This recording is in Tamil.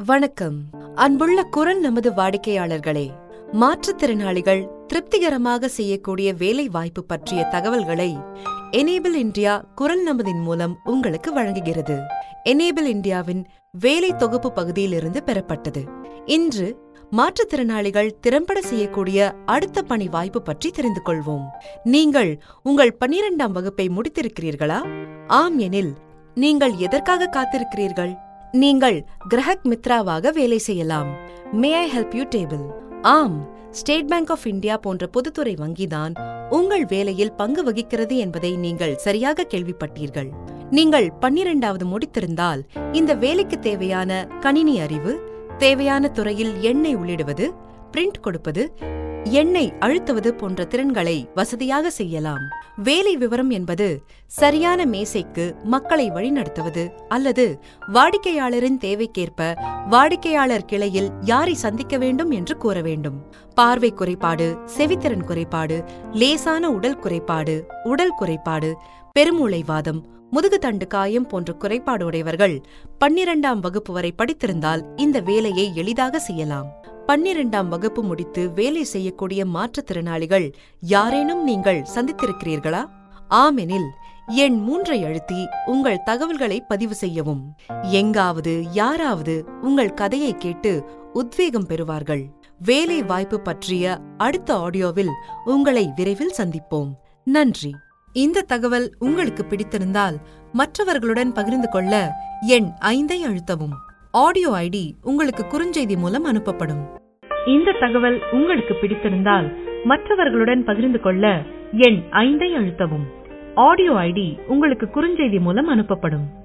வணக்கம். அன்புள்ள குரல் நமது வாடிக்கையாளர்களே, மாற்றுத்திறனாளிகள் திருப்திகரமாக செய்யக்கூடிய வேலை வாய்ப்பு பற்றிய தகவல்களை எனேபிள் இந்தியா குரல் நமதின் மூலம் உங்களுக்கு வழங்குகிறது. எனேபிள் இந்தியாவின் வேலை தொகுப்பு பகுதியிலிருந்து பெறப்பட்டது. இன்று மாற்றுத்திறனாளிகள் திறம்பட செய்யக்கூடிய அடுத்த பணி வாய்ப்பு பற்றி தெரிந்து கொள்வோம். நீங்கள் உங்கள் 12ஆம் வகுப்பை முடித்திருக்கிறீர்களா? ஆம் எனில் நீங்கள் எதற்காக காத்திருக்கிறீர்கள்? நீங்கள் கிரஹக் மித்ராவாக வேலை செய்யலாம். May I help you table. ஆம், ஸ்டேட் பேங்க் ஆஃப் இந்தியா போன்ற பொதுத்துறை வங்கிதான் உங்கள் வேலையில் பங்கு வகிக்கிறது என்பதை நீங்கள் சரியாக கேள்விப்பட்டீர்கள். நீங்கள் 12ஆவது முடித்திருந்தால் இந்த வேலைக்கு தேவையான கணினி அறிவு, தேவையான துறையில் எண்ணை உள்ளிடுவது, பிரிண்ட் கொடுப்பது, எண்ணை அழுத்துவது போன்ற திறன்களை வசதியாக செய்யலாம். வேலை விவரம் என்பது சரியான மேசைக்கு மக்களை வழிநடத்துவது அல்லது வாடிக்கையாளரின் தேவைக்கேற்ப வாடிக்கையாளர் கிளையில் யாரை சந்திக்க வேண்டும் என்று கூற வேண்டும். பார்வை குறைபாடு, செவித்திறன் குறைபாடு, லேசான உடல் குறைபாடு, பெருமூளைவாதம், முதுகுத்தண்டு காயம் போன்ற குறைபாடு உடையவர்கள் 12ஆம் வகுப்பு வரை படித்திருந்தால் இந்த வேலையை எளிதாக செய்யலாம். 12ஆம் வகுப்பு முடித்து வேலை செய்யக்கூடிய மாற்றுத்திறனாளிகள் யாரேனும் நீங்கள் சந்தித்திருக்கிறீர்களா? ஆமெனில் எண் 3ஐ அழுத்தி உங்கள் தகவல்களை பதிவு செய்யவும். எங்காவது யாராவது உங்கள் கதையை கேட்டு உத்வேகம் பெறுவார்கள். வேலை வாய்ப்பு பற்றிய அடுத்த ஆடியோவில் உங்களை விரைவில் சந்திப்போம். நன்றி. இந்த தகவல் உங்களுக்கு பிடித்திருந்தால் மற்றவர்களுடன் பகிர்ந்து கொள்ள எண் 5ஐ அழுத்தவும். ஆடியோ ஐடி உங்களுக்கு குறுஞ்செய்தி மூலம் அனுப்பப்படும். இந்த தகவல் உங்களுக்கு பிடித்திருந்தால் மற்றவர்களுடன் பகிர்ந்து கொள்ள எண் 5ஐ அழுத்தவும். ஆடியோ ஐடி உங்களுக்கு குறுஞ்செய்தி மூலம் அனுப்பப்படும்.